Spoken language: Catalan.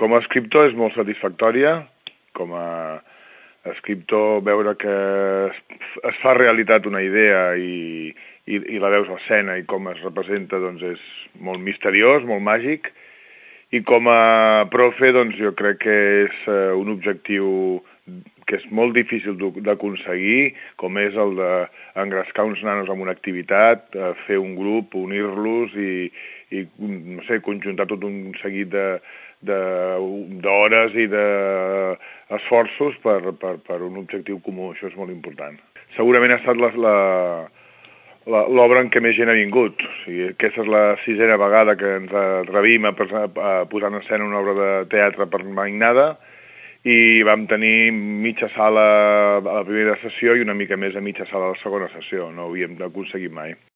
Com a escriptor és molt satisfactòria, com a escriptor veure que es fa realitat una idea i la veus a escena i com es representa doncs és molt misteriós, molt màgic, i com a profe doncs jo crec que és un objectiu que és molt difícil d'aconseguir, com és el d'engrescar uns nanos en una activitat, fer un grup, unir-los i no sé, conjuntar tot un seguit d'hores i d'esforços per un objectiu comú. Això és molt important. Segurament ha estat l'obra en què més gent ha vingut. O sigui, aquesta és la 6a vegada que ens atrevim a posar en escena una obra de teatre per Mainada, i vam tenir mitja sala a la primera sessió i una mica més a mitja sala a la segona sessió. No ho havíem aconseguit mai.